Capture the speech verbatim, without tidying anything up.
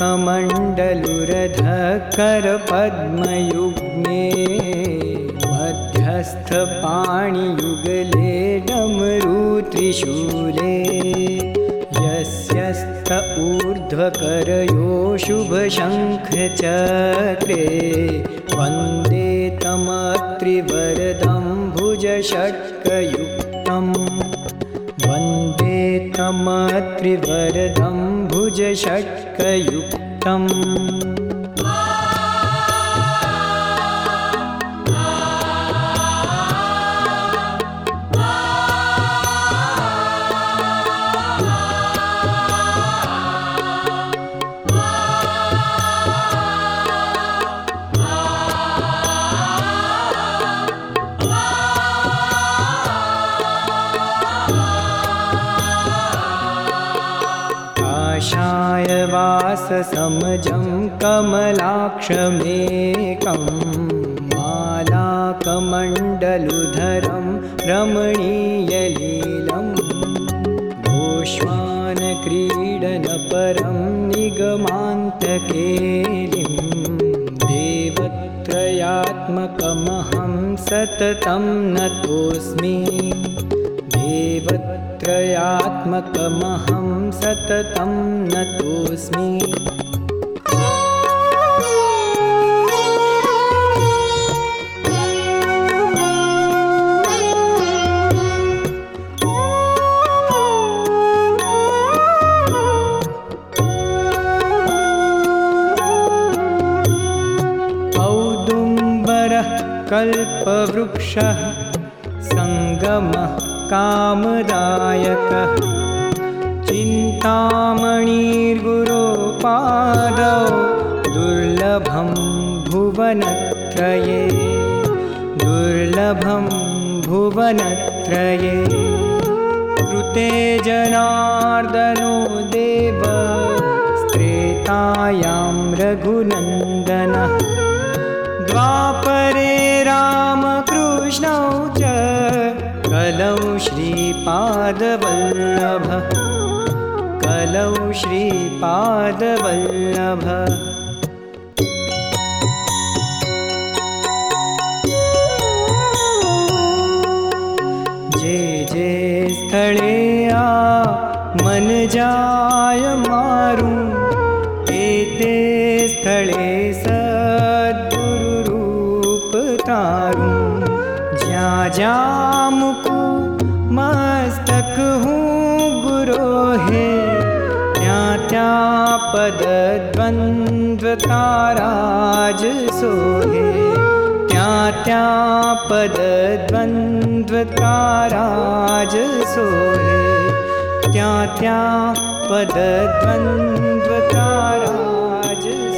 कमण्डलुरधरपद्मयुग्मे मध्यस्थपाणियुगले डमरुत्रिशूले यस्यस्त ऊर्ध्वकरयो शुभशङ्खचक्रे वन्दे तमत्रिवरदं भुजषट्कयुक्तम् वन्दे तमत्रिवरदं भुजषट्कयुक्तम् काषायवाससमजं कमलाक्षमेकं मालाकमण्डलुधरं रमणीयलीलं गोष्वानक्रीडनपरं निगमान्तकेलिं देवत्रयात्मकमहं सततं नतोऽस्मि देवत्रयात्मकमहं सततं नतोऽस्मि औदुम्बरः कल्पवृक्षः सङ्गमः कामदायकः चिन्तामणिर्गुरोपादौ दुर्लभं भुवनत्रये दुर्लभं भुवनत्रये कृते जनार्दनो देव स्त्रेतायां रघुनन्दनः द्वापरे रामकृष्णौ च कलौ श्रीपादवल्लभः कलौ श्रीपादवल्लभः जे जे स्थले आ मन जाय मारू एते स्थले सद्गुरुरूप तारू ज्या ज्या मुकु मस्तक हूँ गुरो है त्या त्या पदद्वन्द्व ताराज सोहे त्या त्या पदद्वन्द्व ताराज सोहे त्या त्या पदद्वन्द्व ताराज